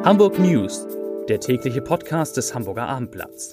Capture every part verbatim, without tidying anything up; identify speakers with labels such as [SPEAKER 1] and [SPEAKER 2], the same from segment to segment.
[SPEAKER 1] Hamburg News, der tägliche Podcast des Hamburger Abendblatts.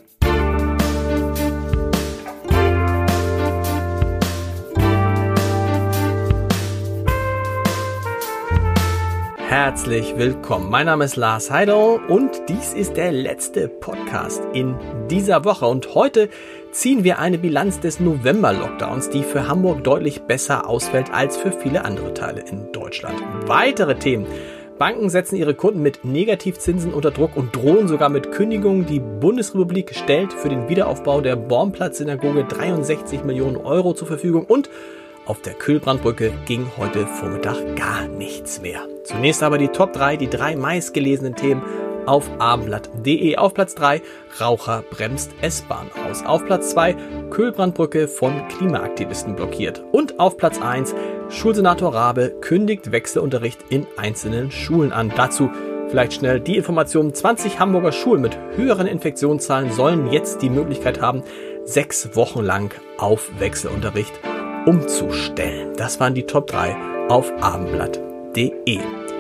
[SPEAKER 2] Herzlich willkommen. Mein Name ist Lars Heider und dies ist der letzte Podcast in dieser Woche. Und heute ziehen wir eine Bilanz des November-Lockdowns, die für Hamburg deutlich besser ausfällt als für viele andere Teile in Deutschland. Weitere Themen. Banken setzen ihre Kunden mit Negativzinsen unter Druck und drohen sogar mit Kündigungen. Die Bundesrepublik stellt für den Wiederaufbau der Bornplatz-Synagoge dreiundsechzig Millionen Euro zur Verfügung und auf der Kühlbrandbrücke ging heute Vormittag gar nichts mehr. Zunächst aber die Top drei, die drei meistgelesenen Themen auf abendblatt punkt de. Auf Platz drei, Raucher bremst S-Bahn aus. Auf Platz zwei, Kühlbrandbrücke von Klimaaktivisten blockiert. Und auf Platz eins, Schulsenator Rabe kündigt Wechselunterricht in einzelnen Schulen an. Dazu vielleicht schnell die Information: zwanzig Hamburger Schulen mit höheren Infektionszahlen sollen jetzt die Möglichkeit haben, sechs Wochen lang auf Wechselunterricht umzustellen. Das waren die Top drei auf abendblatt punkt de.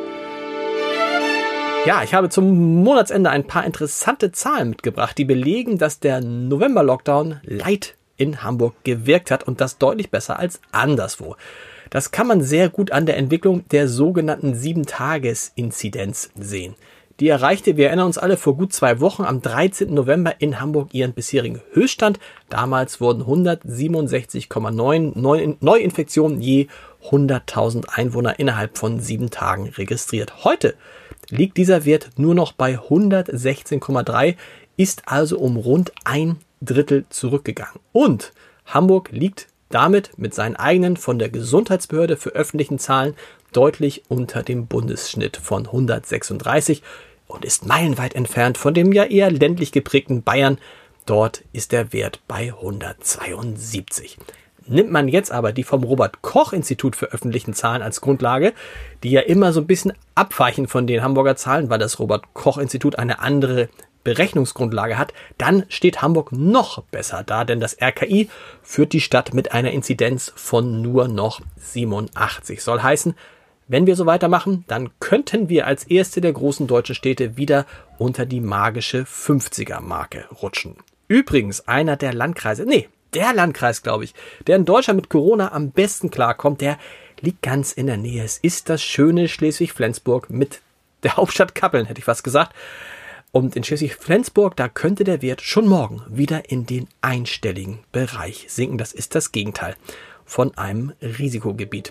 [SPEAKER 2] Ja, ich habe zum Monatsende ein paar interessante Zahlen mitgebracht, die belegen, dass der November-Lockdown Light in Hamburg gewirkt hat und das deutlich besser als anderswo. Das kann man sehr gut an der Entwicklung der sogenannten sieben-Tages-Inzidenz sehen. Die erreichte, wir erinnern uns alle, vor gut zwei Wochen am dreizehnten November in Hamburg ihren bisherigen Höchststand. Damals wurden hundertsiebenundsechzig Komma neun Neuinfektionen je hunderttausend Einwohner innerhalb von sieben Tagen registriert. Heute liegt dieser Wert nur noch bei hundertsechzehn Komma drei, ist also um rund ein Drittel zurückgegangen. Und Hamburg liegt damit mit seinen eigenen von der Gesundheitsbehörde für öffentlichen Zahlen deutlich unter dem Bundesschnitt von hundertsechsunddreißig und ist meilenweit entfernt von dem ja eher ländlich geprägten Bayern. Dort ist der Wert bei hundertzweiundsiebzig. Nimmt man jetzt aber die vom Robert-Koch-Institut für öffentlichen Zahlen als Grundlage, die ja immer so ein bisschen abweichen von den Hamburger Zahlen, weil das Robert-Koch-Institut eine andere Berechnungsgrundlage hat, dann steht Hamburg noch besser da, denn das R K I führt die Stadt mit einer Inzidenz von nur noch siebenundachtzig. Soll heißen, wenn wir so weitermachen, dann könnten wir als erste der großen deutschen Städte wieder unter die magische fünfziger-Marke rutschen. Übrigens, einer der Landkreise, nee, der Landkreis, glaube ich, der in Deutschland mit Corona am besten klarkommt, der liegt ganz in der Nähe. Es ist das schöne Schleswig-Flensburg mit der Hauptstadt Kappeln, hätte ich fast gesagt. Und in Schleswig-Flensburg, da könnte der Wert schon morgen wieder in den einstelligen Bereich sinken. Das ist das Gegenteil von einem Risikogebiet.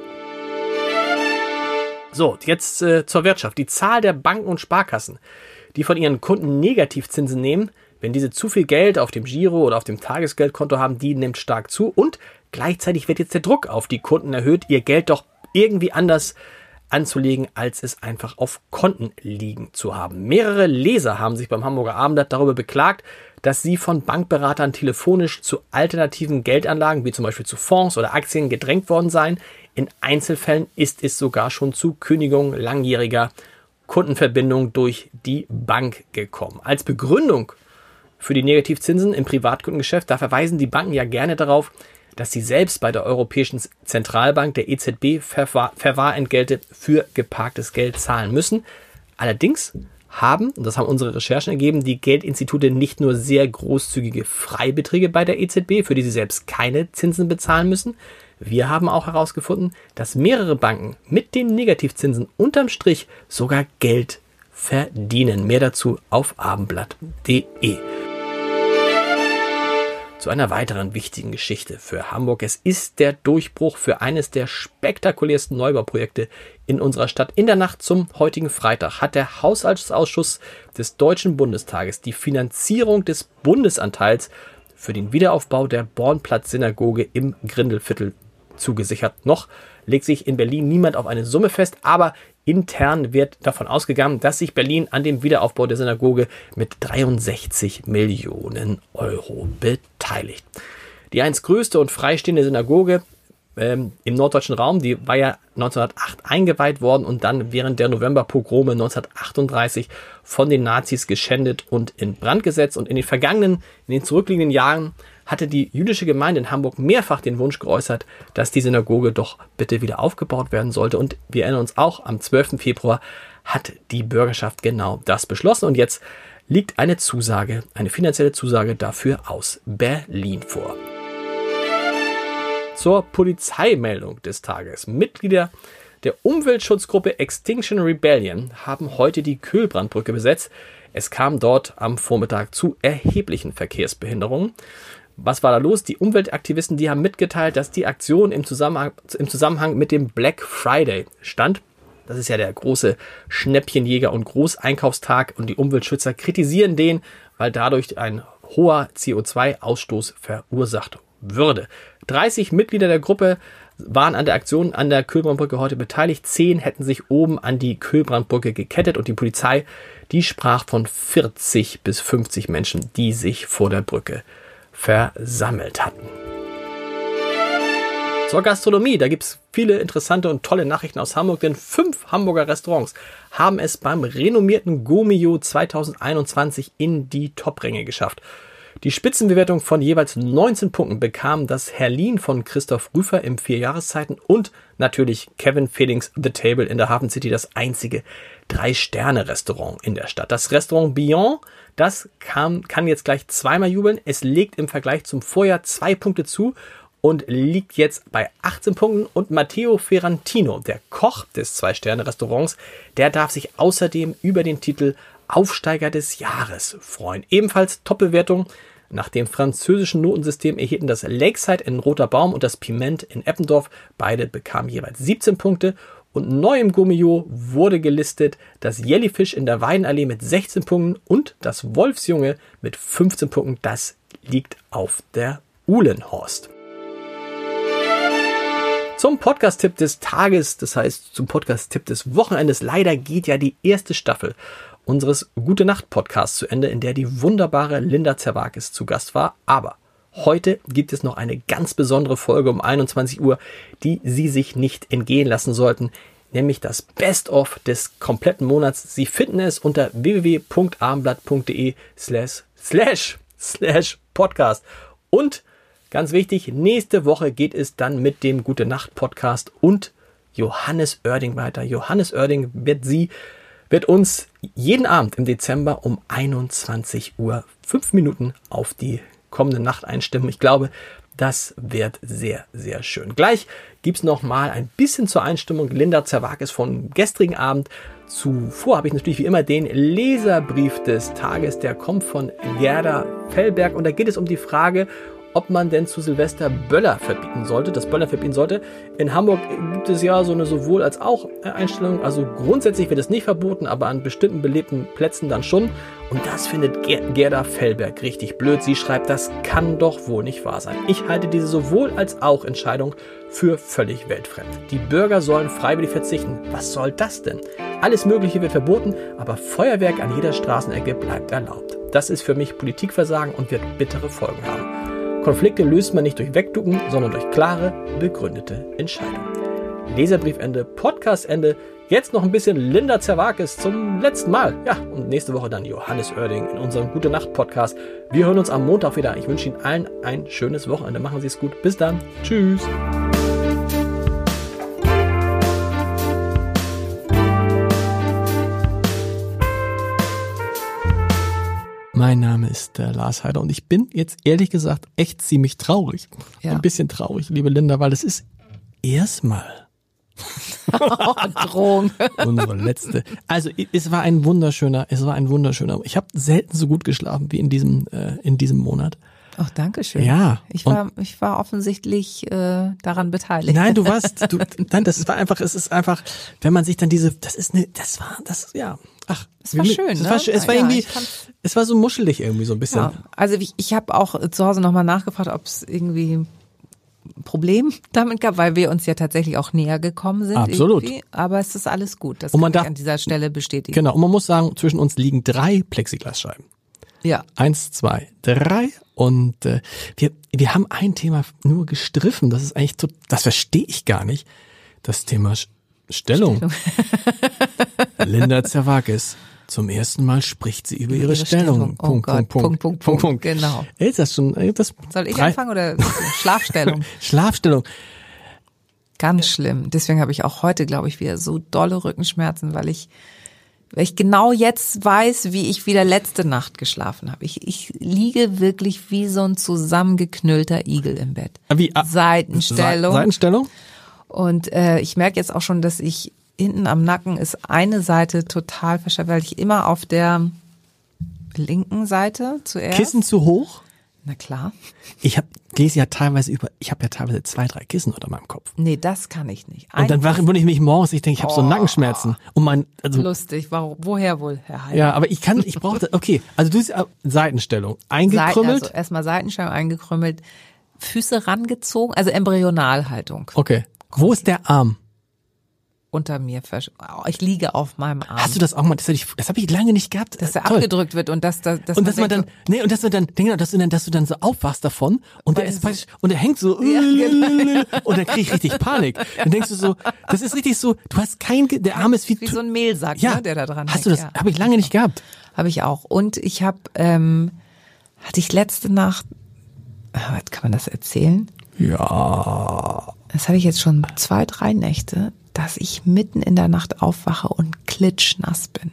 [SPEAKER 2] So, jetzt äh, zur Wirtschaft. Die Zahl der Banken und Sparkassen, die von ihren Kunden Negativzinsen nehmen, wenn diese zu viel Geld auf dem Giro oder auf dem Tagesgeldkonto haben, die nimmt stark zu. Und gleichzeitig wird jetzt der Druck auf die Kunden erhöht, ihr Geld doch irgendwie anders anzulegen, als es einfach auf Konten liegen zu haben. Mehrere Leser haben sich beim Hamburger Abendblatt darüber beklagt, dass sie von Bankberatern telefonisch zu alternativen Geldanlagen, wie zum Beispiel zu Fonds oder Aktien, gedrängt worden seien. In Einzelfällen ist es sogar schon zu Kündigung langjähriger Kundenverbindungen durch die Bank gekommen. Als Begründung für die Negativzinsen im Privatkundengeschäft, da verweisen die Banken ja gerne darauf, dass sie selbst bei der Europäischen Zentralbank, der E Z B, Verwahr- Verwahrentgelte für geparktes Geld zahlen müssen. Allerdings haben, und das haben unsere Recherchen ergeben, die Geldinstitute nicht nur sehr großzügige Freibeträge bei der E Z B, für die sie selbst keine Zinsen bezahlen müssen. Wir haben auch herausgefunden, dass mehrere Banken mit den Negativzinsen unterm Strich sogar Geld verdienen. Mehr dazu auf abendblatt punkt de. Zu einer weiteren wichtigen Geschichte für Hamburg. Es ist der Durchbruch für eines der spektakulärsten Neubauprojekte in unserer Stadt. In der Nacht zum heutigen Freitag hat der Haushaltsausschuss des Deutschen Bundestages die Finanzierung des Bundesanteils für den Wiederaufbau der Bornplatz-Synagoge im Grindelviertel zugesichert. Noch legt sich in Berlin niemand auf eine Summe fest, aber intern wird davon ausgegangen, dass sich Berlin an dem Wiederaufbau der Synagoge mit dreiundsechzig Millionen Euro beteiligt. Die einst größte und freistehende Synagoge ähm, im norddeutschen Raum, die war ja neunzehnhundertacht eingeweiht worden und dann während der Novemberpogrome neunzehnhundertachtunddreißig von den Nazis geschändet und in Brand gesetzt. Und in den vergangenen, in den zurückliegenden Jahren hatte die jüdische Gemeinde in Hamburg mehrfach den Wunsch geäußert, dass die Synagoge doch bitte wieder aufgebaut werden sollte. Und wir erinnern uns auch, am zwölften Februar hat die Bürgerschaft genau das beschlossen. Und jetzt liegt eine Zusage, eine finanzielle Zusage dafür aus Berlin vor. Zur Polizeimeldung des Tages. Mitglieder der Umweltschutzgruppe Extinction Rebellion haben heute die Kühlbrandbrücke besetzt. Es kam dort am Vormittag zu erheblichen Verkehrsbehinderungen. Was war da los? Die Umweltaktivisten, die haben mitgeteilt, dass die Aktion im Zusammenhang, im Zusammenhang mit dem Black Friday stand. Das ist ja der große Schnäppchenjäger- und Großeinkaufstag und die Umweltschützer kritisieren den, weil dadurch ein hoher C O zwei Ausstoß verursacht würde. dreißig Mitglieder der Gruppe waren an der Aktion an der Kühlbrandbrücke heute beteiligt. Zehn hätten sich oben an die Kühlbrandbrücke gekettet und die Polizei, die sprach von vierzig bis fünfzig Menschen, die sich vor der Brücke versammelt hatten. Zur Gastronomie, da gibt es viele interessante und tolle Nachrichten aus Hamburg, denn fünf Hamburger Restaurants haben es beim renommierten Gomio zwanzig einundzwanzig in die Top-Ränge geschafft. Die Spitzenbewertung von jeweils neunzehn Punkten bekam das Herlin von Christoph Rüfer im Vierjahreszeiten und natürlich Kevin Fehlings The Table in der Hafen City, das einzige Drei-Sterne-Restaurant in der Stadt. Das Restaurant Beyond, das kam, kann jetzt gleich zweimal jubeln. Es legt im Vergleich zum Vorjahr zwei Punkte zu und liegt jetzt bei achtzehn Punkten. Und Matteo Ferrantino, der Koch des Zwei-Sterne-Restaurants, der darf sich außerdem über den Titel Aufsteiger des Jahres freuen. Ebenfalls Top-Bewertung. Nach dem französischen Notensystem erhielten das Lakeside in Roter Baum und das Piment in Eppendorf. Beide bekamen jeweils siebzehn Punkte. Und neu im Gomio wurde gelistet das Jellyfish in der Weidenallee mit sechzehn Punkten und das Wolfsjunge mit fünfzehn Punkten. Das liegt auf der Uhlenhorst. Zum Podcast-Tipp des Tages, das heißt zum Podcast-Tipp des Wochenendes. Leider geht ja die erste Staffel unseres Gute-Nacht-Podcasts zu Ende, in der die wunderbare Linda Zerwakis zu Gast war. Aber heute gibt es noch eine ganz besondere Folge um einundzwanzig Uhr, die Sie sich nicht entgehen lassen sollten, nämlich das Best-of des kompletten Monats. Sie finden es unter w w w punkt abendblatt punkt de slash slash slash podcast. Und ganz wichtig, nächste Woche geht es dann mit dem Gute-Nacht-Podcast und Johannes Oerding weiter. Johannes Oerding wird Sie wird uns jeden Abend im Dezember um einundzwanzig Uhr fünf Minuten auf die kommende Nacht einstimmen. Ich glaube, das wird sehr, sehr schön. Gleich gibt's noch mal ein bisschen zur Einstimmung Linda Zerwakis vom gestrigen Abend. Zuvor habe ich natürlich wie immer den Leserbrief des Tages. Der kommt von Gerda Fellberg und da geht es um die Frage, ob man denn zu Silvester Böller verbieten sollte, das Böller verbieten sollte. In Hamburg gibt es ja so eine sowohl als auch Einstellung. Also grundsätzlich wird es nicht verboten, aber an bestimmten belebten Plätzen dann schon. Und das findet Ger- Gerda Fellberg richtig blöd. Sie schreibt, das kann doch wohl nicht wahr sein. Ich halte diese sowohl als auch Entscheidung für völlig weltfremd. Die Bürger sollen freiwillig verzichten. Was soll das denn? Alles Mögliche wird verboten, aber Feuerwerk an jeder Straßenecke bleibt erlaubt. Das ist für mich Politikversagen und wird bittere Folgen haben. Konflikte löst man nicht durch Wegducken, sondern durch klare, begründete Entscheidungen. Leserbriefende, Podcastende. Jetzt noch ein bisschen Linda Zerwakis zum letzten Mal. Ja, und nächste Woche dann Johannes Oerding in unserem Gute-Nacht-Podcast. Wir hören uns am Montag wieder. Ich wünsche Ihnen allen ein schönes Wochenende. Machen Sie es gut. Bis dann. Tschüss. Mein Name ist äh, Lars Heider und ich bin jetzt ehrlich gesagt echt ziemlich traurig. Ja. Ein bisschen traurig, liebe Linda, weil es ist erstmal
[SPEAKER 3] oh, Drohung.
[SPEAKER 2] unsere letzte. Also es war ein wunderschöner, es war ein wunderschöner. Ich habe selten so gut geschlafen wie in diesem äh, in diesem Monat.
[SPEAKER 3] Ach, danke schön.
[SPEAKER 2] Ja.
[SPEAKER 3] Ich war ich war offensichtlich äh, daran beteiligt.
[SPEAKER 2] Nein, du warst, du, nein, das war einfach, es ist einfach, wenn man sich dann diese, das ist eine, das war, das, ja. Ach,
[SPEAKER 3] es war schön,
[SPEAKER 2] es
[SPEAKER 3] ne?
[SPEAKER 2] war, es war
[SPEAKER 3] ja,
[SPEAKER 2] irgendwie, es war so muschelig irgendwie so ein bisschen.
[SPEAKER 3] Ja, also ich, ich habe auch zu Hause nochmal nachgefragt, ob es irgendwie ein Problem damit gab, weil wir uns ja tatsächlich auch näher gekommen sind.
[SPEAKER 2] Absolut.
[SPEAKER 3] Irgendwie. Aber es ist alles gut. Das
[SPEAKER 2] und man
[SPEAKER 3] kann
[SPEAKER 2] darf,
[SPEAKER 3] ich an dieser Stelle bestätigen.
[SPEAKER 2] Genau. Und man muss sagen, zwischen uns liegen drei Plexiglasscheiben.
[SPEAKER 3] Ja.
[SPEAKER 2] Eins, zwei, drei. Und äh, wir, wir haben ein Thema nur gestriffen. Das ist eigentlich, tot, das verstehe ich gar nicht. Das Thema Stellung. Stellung. Linda Zerwakis. Zum ersten Mal spricht sie über ihre, ihre Stellung.
[SPEAKER 3] Stellung. Oh
[SPEAKER 2] Punkt,
[SPEAKER 3] Gott.
[SPEAKER 2] Punkt, Punkt,
[SPEAKER 3] Punkt, Punkt, Punkt. Genau.
[SPEAKER 2] Ey, ist das schon, das
[SPEAKER 3] Soll ich drei? anfangen oder Schlafstellung?
[SPEAKER 2] Schlafstellung.
[SPEAKER 3] Ganz schlimm. Deswegen habe ich auch heute, glaube ich, wieder so dolle Rückenschmerzen, weil ich Weil ich genau jetzt weiß, wie ich wieder letzte Nacht geschlafen habe. Ich, ich liege wirklich wie so ein zusammengeknüllter Igel im Bett.
[SPEAKER 2] Wie, ah,
[SPEAKER 3] Seitenstellung.
[SPEAKER 2] Seitenstellung?
[SPEAKER 3] Und äh, ich merke jetzt auch schon, dass ich hinten am Nacken ist eine Seite total verschärft, weil ich immer auf der linken Seite zuerst.
[SPEAKER 2] Kissen zu hoch?
[SPEAKER 3] Na klar.
[SPEAKER 2] Ich habe lese ja teilweise über, ich habe ja teilweise zwei, drei Kissen unter meinem Kopf.
[SPEAKER 3] Nee, das kann ich nicht.
[SPEAKER 2] Und dann wache ich mich morgens, ich denke, ich habe so
[SPEAKER 3] Oh.
[SPEAKER 2] Nackenschmerzen. Und mein, also,
[SPEAKER 3] Lustig, warum, woher wohl, Herr Heil?
[SPEAKER 2] ja, aber ich kann, ich brauche, okay, also du bist Seitenstellung, eingekrümmelt.
[SPEAKER 3] Also erstmal Seitenstellung eingekrümmelt, Füße rangezogen, also Embryonalhaltung.
[SPEAKER 2] Okay. Wo ist der Arm?
[SPEAKER 3] Unter mir, versch- oh, ich liege auf meinem Arm.
[SPEAKER 2] Hast du das auch mal, das habe ich, das hab ich lange nicht gehabt.
[SPEAKER 3] dass er
[SPEAKER 2] Toll.
[SPEAKER 3] abgedrückt wird und dass, dass, dass
[SPEAKER 2] Und dass man dann,
[SPEAKER 3] denkt,
[SPEAKER 2] nee, und dass du dann, genau, dass du dann, dass du dann so aufwachst davon und der
[SPEAKER 3] Weil
[SPEAKER 2] ist
[SPEAKER 3] so-
[SPEAKER 2] praktisch, und der hängt so,
[SPEAKER 3] Ja, genau.
[SPEAKER 2] und dann krieg ich richtig Panik. Dann denkst du so, das ist richtig so, du hast kein, Ge- der Arm ist wie,
[SPEAKER 3] wie so ein Mehlsack,
[SPEAKER 2] ja,
[SPEAKER 3] ne, der da dran
[SPEAKER 2] hast du das,
[SPEAKER 3] hängt. Ja.
[SPEAKER 2] habe ich lange nicht gehabt.
[SPEAKER 3] Habe ich auch. Und ich habe, ähm, hatte ich letzte Nacht, ah, kann man das erzählen?
[SPEAKER 2] Ja.
[SPEAKER 3] Das hatte ich jetzt schon zwei, drei Nächte, dass ich mitten in der Nacht aufwache und klitschnass bin.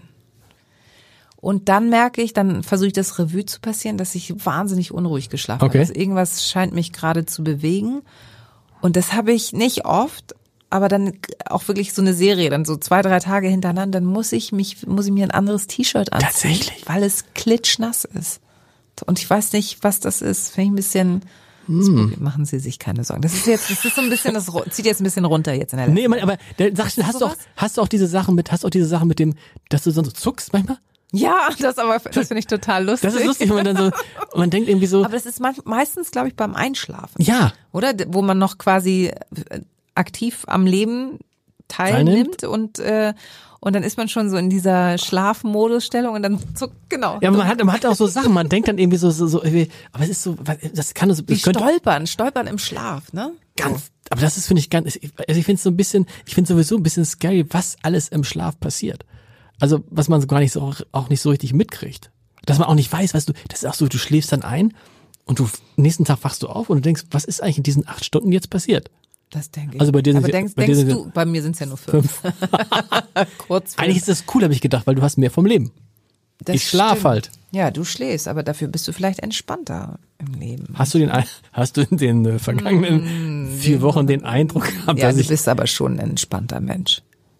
[SPEAKER 3] Und dann merke ich, dann versuche ich das Revue zu passieren, dass ich wahnsinnig unruhig geschlafen
[SPEAKER 2] Okay.
[SPEAKER 3] habe. Also irgendwas scheint mich gerade zu bewegen. Und das habe ich nicht oft, aber dann auch wirklich so eine Serie, dann so zwei, drei Tage hintereinander, dann muss ich mich, muss ich mir ein anderes T-Shirt anziehen.
[SPEAKER 2] Tatsächlich?
[SPEAKER 3] Weil es klitschnass ist. Und ich weiß nicht, was das ist. Finde ich ein bisschen, spooky. Machen Sie sich keine Sorgen. Das ist jetzt, das ist so ein bisschen, das ru- zieht jetzt ein bisschen runter jetzt in der letzten
[SPEAKER 2] Nee, man, aber der, sag, hast du auch,
[SPEAKER 3] sowas?
[SPEAKER 2] hast du auch diese Sachen mit, hast du auch diese Sachen mit dem, dass du so zuckst manchmal?
[SPEAKER 3] Ja, das aber, das finde ich total lustig.
[SPEAKER 2] Das ist lustig, wenn man dann so, man denkt irgendwie so,
[SPEAKER 3] Aber das ist man, meistens, glaube ich, beim Einschlafen.
[SPEAKER 2] ja,
[SPEAKER 3] Oder? Wo man noch quasi äh, aktiv am Leben teilnimmt
[SPEAKER 2] Teilnimmt?
[SPEAKER 3] und, äh, und dann ist man schon so in dieser Schlafmodusstellung und dann zuckt, genau.
[SPEAKER 2] ja, man hat, man hat auch so Sachen, man denkt dann irgendwie so, so, so irgendwie, aber es ist so, das kann so,
[SPEAKER 3] Wie
[SPEAKER 2] das könnte
[SPEAKER 3] stolpern, stolpern im Schlaf, ne?
[SPEAKER 2] ganz, aber das ist, finde ich, ganz, also ich finde es so ein bisschen, ich finde sowieso ein bisschen scary, was alles im Schlaf passiert. Also, was man so gar nicht so, auch nicht so richtig mitkriegt. Dass man auch nicht weiß, weißt du, das ist auch so, du schläfst dann ein und du, nächsten Tag wachst du auf und du denkst, was ist eigentlich in diesen acht Stunden jetzt passiert?
[SPEAKER 3] Das denke ich.
[SPEAKER 2] Also bei dir sind
[SPEAKER 3] aber
[SPEAKER 2] sie-
[SPEAKER 3] denkst,
[SPEAKER 2] bei dir
[SPEAKER 3] denkst
[SPEAKER 2] sind sie-
[SPEAKER 3] du, bei mir sind es ja nur fünf. Kurz.
[SPEAKER 2] Eigentlich ist das cool, habe ich gedacht, weil du hast mehr vom Leben.
[SPEAKER 3] Das
[SPEAKER 2] ich schlaf
[SPEAKER 3] stimmt.
[SPEAKER 2] halt.
[SPEAKER 3] Ja, du schläfst, aber dafür bist du vielleicht entspannter im Leben.
[SPEAKER 2] Hast du den, Ein- hast du in den äh, vergangenen vier Wochen den Eindruck gehabt,
[SPEAKER 3] Ja,
[SPEAKER 2] dass
[SPEAKER 3] du
[SPEAKER 2] ich,
[SPEAKER 3] bist aber schon ein entspannter Mensch.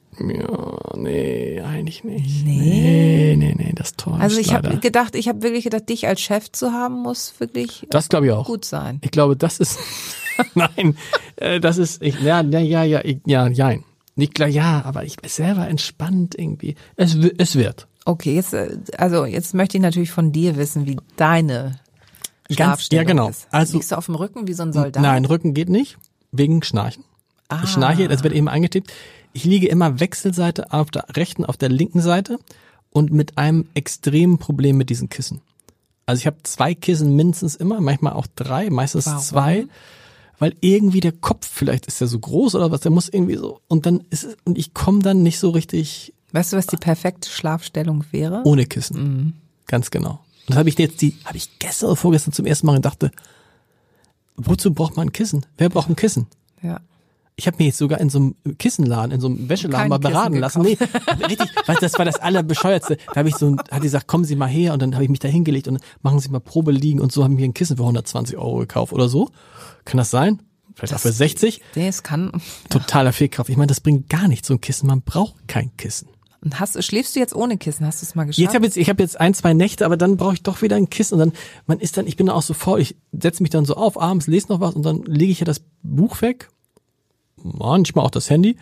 [SPEAKER 2] ja, nee, eigentlich nicht.
[SPEAKER 3] Nee.
[SPEAKER 2] Nee, nee, nee, das täuscht
[SPEAKER 3] Also ich habe
[SPEAKER 2] leider.
[SPEAKER 3] gedacht, ich habe wirklich gedacht, dich als Chef zu haben, muss wirklich
[SPEAKER 2] Das glaube ich auch.
[SPEAKER 3] gut sein.
[SPEAKER 2] Ich glaube, das ist, nein, äh, das ist, ich, ja, ja, ja, ja, ich, ja, nein. Nicht klar, ja, aber ich bin selber entspannt irgendwie. Es, wi- es wird.
[SPEAKER 3] Okay, jetzt, äh, also jetzt möchte ich natürlich von dir wissen, wie deine Schlafstellung
[SPEAKER 2] ja, genau.
[SPEAKER 3] ist.
[SPEAKER 2] Also-
[SPEAKER 3] Liegst du auf dem Rücken wie so ein Soldat?
[SPEAKER 2] Nein, Rücken geht nicht, wegen Schnarchen.
[SPEAKER 3] Ah.
[SPEAKER 2] Ich schnarche, das wird eben eingetippt. Ich liege immer Wechselseite auf der rechten, auf der linken Seite und mit einem extremen Problem mit diesen Kissen. Also ich habe zwei Kissen mindestens immer, manchmal auch drei, meistens
[SPEAKER 3] Warum?
[SPEAKER 2] zwei, weil irgendwie der Kopf, vielleicht ist der so groß oder was, der muss irgendwie so, und dann ist es, und ich komme dann nicht so richtig
[SPEAKER 3] Weißt du, was die perfekte Schlafstellung wäre?
[SPEAKER 2] ohne Kissen.
[SPEAKER 3] Mhm.
[SPEAKER 2] Ganz genau. Und das habe ich jetzt die, habe ich gestern oder vorgestern zum ersten Mal und dachte, wozu braucht man ein Kissen? Wer braucht ein Kissen?
[SPEAKER 3] Ja.
[SPEAKER 2] Ich habe mir jetzt sogar in so einem Kissenladen, in so einem Wäscheladen
[SPEAKER 3] Kein
[SPEAKER 2] mal beraten
[SPEAKER 3] Kissen
[SPEAKER 2] lassen. Nee, richtig, weil das war das Allerbescheuertste. Da habe ich so, hat die gesagt, kommen Sie mal her, und dann habe ich mich da hingelegt und machen Sie mal Probe liegen, und so haben wir ein Kissen für hundertzwanzig Euro gekauft oder so. Kann das sein? Vielleicht auch für sechzig?
[SPEAKER 3] Nee, es kann.
[SPEAKER 2] Totaler Fehlkraft. Ich meine, das bringt gar nichts, so ein Kissen. Man braucht kein Kissen.
[SPEAKER 3] Und hast, schläfst du jetzt ohne Kissen? Hast du es mal geschafft?
[SPEAKER 2] Jetzt hab jetzt, ich habe jetzt ein, zwei Nächte, aber dann brauche ich doch wieder ein Kissen, und dann, man ist dann, ich bin dann auch so faul, ich setze mich dann so auf, abends lese noch was, und dann lege ich ja das Buch weg, manchmal auch das Handy,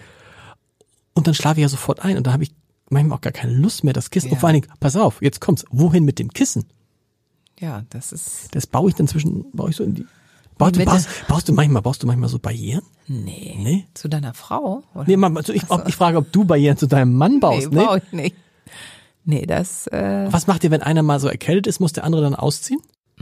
[SPEAKER 2] und dann schlafe ich ja sofort ein, und da habe ich manchmal auch gar keine Lust mehr, das Kissen.
[SPEAKER 3] Ja.
[SPEAKER 2] Und vor allen Dingen, pass auf, jetzt kommt's, wohin mit dem Kissen?
[SPEAKER 3] Ja, das ist.
[SPEAKER 2] Das baue ich dann zwischen, baue ich so in die, baust, du,
[SPEAKER 3] Mitte.
[SPEAKER 2] baust, baust du manchmal, baust du manchmal so Barrieren?
[SPEAKER 3] Nee.
[SPEAKER 2] Nee?
[SPEAKER 3] Zu deiner Frau? Oder?
[SPEAKER 2] Nee, man, also ich, ob, ich frage, ob du Barrieren zu deinem Mann baust,
[SPEAKER 3] nee,
[SPEAKER 2] ne?
[SPEAKER 3] brauch ich nicht. Nee, das, äh,
[SPEAKER 2] Was macht ihr, wenn einer mal so erkältet ist, muss der andere dann ausziehen?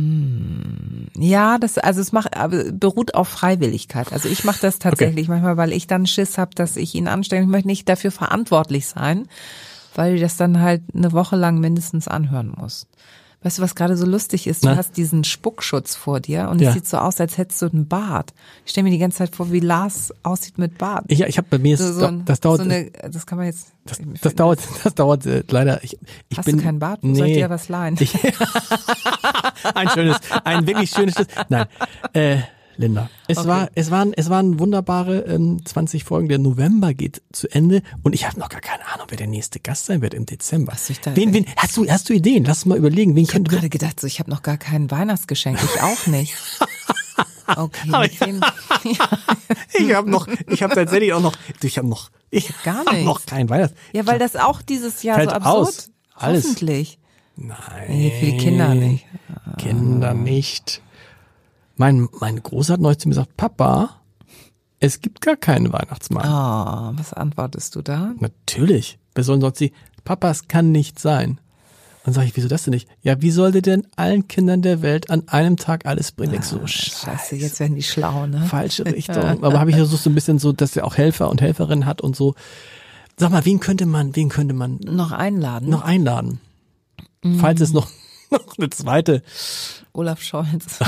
[SPEAKER 3] ja, das, also es macht, aber beruht auf Freiwilligkeit. Also ich mache das tatsächlich manchmal, weil ich dann Schiss habe, dass ich ihn anstelle. Ich möchte nicht dafür verantwortlich sein, weil ich das dann halt eine Woche lang mindestens anhören muss. Weißt du, was gerade so lustig ist? Du
[SPEAKER 2] Na?
[SPEAKER 3] hast diesen Spuckschutz vor dir und
[SPEAKER 2] Ja.
[SPEAKER 3] es sieht so aus, als hättest du einen Bart. Ich stelle mir die ganze Zeit vor, wie Lars aussieht mit Bart.
[SPEAKER 2] Ich, ich habe bei mir,
[SPEAKER 3] so, so ein,
[SPEAKER 2] das dauert,
[SPEAKER 3] so eine, das kann man jetzt.
[SPEAKER 2] das, das dauert, das dauert äh, leider. Ich, ich
[SPEAKER 3] Hast
[SPEAKER 2] bin,
[SPEAKER 3] du keinen Bart? Wo
[SPEAKER 2] Nee.
[SPEAKER 3] soll ich dir was leihen?
[SPEAKER 2] Ich, ein schönes, ein wirklich schönes. Nein, äh, Linda, es
[SPEAKER 3] Okay.
[SPEAKER 2] war, es waren, es waren wunderbare ähm, zwanzig Folgen. Der November geht zu Ende und ich habe noch gar keine Ahnung, wer der nächste Gast sein wird im Dezember.
[SPEAKER 3] Was soll ich da-
[SPEAKER 2] wen, wen, hast du, hast du Ideen? Lass uns mal überlegen, wen
[SPEAKER 3] Ich habe
[SPEAKER 2] könnte
[SPEAKER 3] gerade gedacht, so, ich habe noch gar kein Weihnachtsgeschenk. Ich auch nicht. Okay,
[SPEAKER 2] Aber
[SPEAKER 3] mit wem?
[SPEAKER 2] Ich habe noch, ich habe tatsächlich auch noch, ich habe noch, ich
[SPEAKER 3] Gar
[SPEAKER 2] habe
[SPEAKER 3] nichts.
[SPEAKER 2] noch kein Weihnachts.
[SPEAKER 3] Ja, weil das auch dieses Jahr
[SPEAKER 2] Fällt
[SPEAKER 3] so absurd.
[SPEAKER 2] aus. Alles.
[SPEAKER 3] Hoffentlich.
[SPEAKER 2] Nein.
[SPEAKER 3] Nee, für die Kinder nicht.
[SPEAKER 2] Kinder nicht. Mein, mein Großer hat neulich zu mir gesagt, Papa, es gibt gar keinen Weihnachtsmann.
[SPEAKER 3] Oh, was antwortest du da?
[SPEAKER 2] Natürlich. Wer soll sonst sie? Papa, es kann nicht sein. Dann sage ich, wieso das denn nicht? Ja, wie sollte denn allen Kindern der Welt an einem Tag alles bringen? Ich so,
[SPEAKER 3] Scheiße, jetzt werden die schlau, ne?
[SPEAKER 2] falsche Richtung. Aber habe ich versucht so ein bisschen so, dass er auch Helfer und Helferinnen hat und so. Sag mal, wen könnte man, wen könnte man
[SPEAKER 3] Noch einladen.
[SPEAKER 2] noch einladen? Falls es noch, noch eine zweite.
[SPEAKER 3] Olaf Scholz.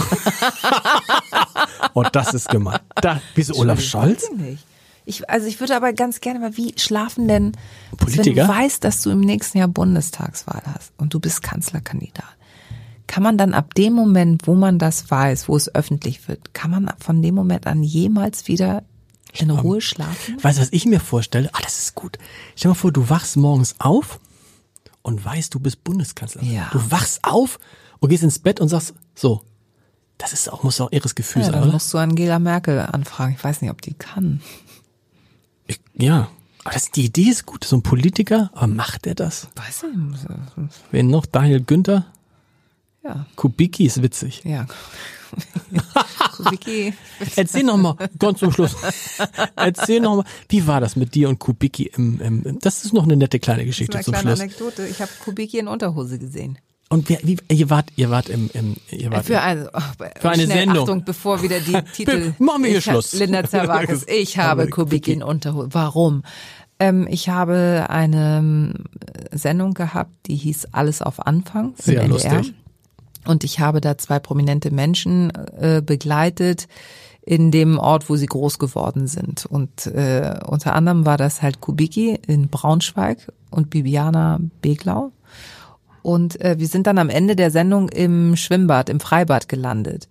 [SPEAKER 2] Oh, das ist gemein. Da, wieso Olaf Scholz?
[SPEAKER 3] Weiß ich nicht. Ich, also ich würde aber ganz gerne mal, wie schlafen denn,
[SPEAKER 2] Politiker?
[SPEAKER 3] wenn du weißt, dass du im nächsten Jahr Bundestagswahl hast und du bist Kanzlerkandidat, kann man dann ab dem Moment, wo man das weiß, wo es öffentlich wird, kann man von dem Moment an jemals wieder in Ruhe schlafen?
[SPEAKER 2] Weißt du, was ich mir vorstelle? Ah, das ist gut. Stell dir mal vor, du wachst morgens auf und weißt, du bist Bundeskanzler.
[SPEAKER 3] Ja.
[SPEAKER 2] Du wachst auf und gehst ins Bett und sagst, so, das ist auch, muss auch irres Gefühl
[SPEAKER 3] Ja,
[SPEAKER 2] sein,
[SPEAKER 3] dann
[SPEAKER 2] oder?
[SPEAKER 3] musst du Angela Merkel anfragen. Ich weiß nicht, ob die kann.
[SPEAKER 2] Ich, ja, aber das, die Idee ist gut. So ein Politiker, aber macht er das?
[SPEAKER 3] Weiß ich nicht.
[SPEAKER 2] Wen noch? Daniel Günther?
[SPEAKER 3] Ja,
[SPEAKER 2] Kubicki ist witzig.
[SPEAKER 3] ja. Kubicki.
[SPEAKER 2] Erzähl noch mal, ganz zum Schluss. Erzähl noch mal, wie war das mit dir und Kubicki im, im, im das ist noch eine nette kleine Geschichte
[SPEAKER 3] Das ist
[SPEAKER 2] zum
[SPEAKER 3] eine kleine
[SPEAKER 2] Schluss.
[SPEAKER 3] Anekdote. Ich habe Kubicki in Unterhose gesehen.
[SPEAKER 2] Und wer, wie, ihr wart, ihr wart im, im ihr wart
[SPEAKER 3] Für eine, oh,
[SPEAKER 2] Für eine
[SPEAKER 3] schnell,
[SPEAKER 2] Sendung.
[SPEAKER 3] Achtung, bevor wieder die Titel.
[SPEAKER 2] Machen wir hier
[SPEAKER 3] ich hab-
[SPEAKER 2] Schluss.
[SPEAKER 3] Linda Zerwakis, ich habe Kubicki in Unterhose. Warum? Ähm, ich habe eine ähm, Sendung gehabt, die hieß Alles auf Anfang. im
[SPEAKER 2] Sehr
[SPEAKER 3] N D R.
[SPEAKER 2] lustig.
[SPEAKER 3] Und ich habe da zwei prominente Menschen äh, begleitet in dem Ort, wo sie groß geworden sind. Und äh, unter anderem war das halt Kubicki in Braunschweig und Bibiana Beglau. Und äh, wir sind dann am Ende der Sendung im Schwimmbad, im Freibad gelandet.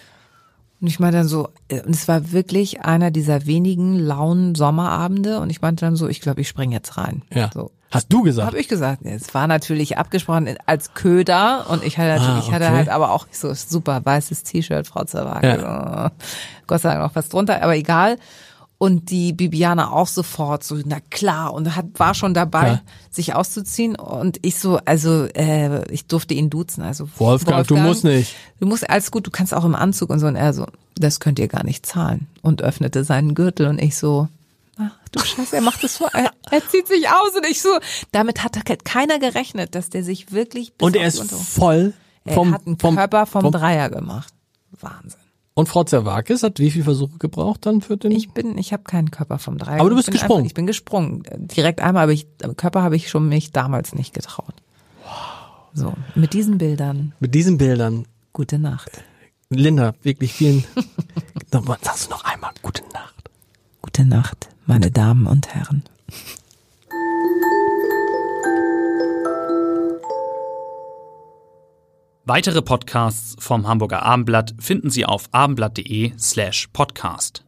[SPEAKER 3] Und ich meinte dann so, äh, und es war wirklich einer dieser wenigen lauen Sommerabende. Und ich meinte dann so, ich glaube, ich spring jetzt rein.
[SPEAKER 2] Ja.
[SPEAKER 3] So.
[SPEAKER 2] Hast du gesagt?
[SPEAKER 3] Habe ich gesagt. Es war natürlich abgesprochen als Köder und ich hatte,
[SPEAKER 2] Ah,
[SPEAKER 3] ich hatte
[SPEAKER 2] okay.
[SPEAKER 3] halt aber auch so super weißes T-Shirt, Frau Zerwakis.
[SPEAKER 2] Ja.
[SPEAKER 3] Gott sei Dank noch was drunter, aber egal. Und die Bibiana auch sofort so, na klar, und hat, war schon dabei,
[SPEAKER 2] Ja.
[SPEAKER 3] sich auszuziehen. Und ich so, also äh, ich durfte ihn duzen. Also
[SPEAKER 2] Wolfgang, du musst nicht.
[SPEAKER 3] Du musst, alles gut, du kannst auch im Anzug und so. Und er so, das könnt ihr gar nicht zahlen. Und öffnete seinen Gürtel und ich so, ach du Scheiße, er macht das vor, er, er zieht sich aus und ich so, damit hat keiner gerechnet, dass der sich wirklich bis
[SPEAKER 2] Und
[SPEAKER 3] auf
[SPEAKER 2] er
[SPEAKER 3] die
[SPEAKER 2] ist
[SPEAKER 3] Unterhose-
[SPEAKER 2] voll vom,
[SPEAKER 3] er hat einen
[SPEAKER 2] vom
[SPEAKER 3] Körper vom,
[SPEAKER 2] vom
[SPEAKER 3] Dreier gemacht. Wahnsinn.
[SPEAKER 2] Und Frau Zerwakis hat wie viele Versuche gebraucht dann für den?
[SPEAKER 3] Ich bin, ich habe keinen Körper vom Dreier.
[SPEAKER 2] Aber du bist
[SPEAKER 3] ich bin
[SPEAKER 2] gesprungen.
[SPEAKER 3] Einfach, ich bin gesprungen. Direkt einmal, aber ich, Körper habe ich schon mich damals nicht getraut. Wow. So, mit diesen Bildern,
[SPEAKER 2] Mit diesen Bildern.
[SPEAKER 3] gute Nacht.
[SPEAKER 2] Linda, wirklich vielen. Nochmal, sagst du noch einmal gute Nacht.
[SPEAKER 3] Gute Nacht, meine Damen und Herren.
[SPEAKER 1] Weitere Podcasts vom Hamburger Abendblatt finden Sie auf abendblatt.de slash podcast.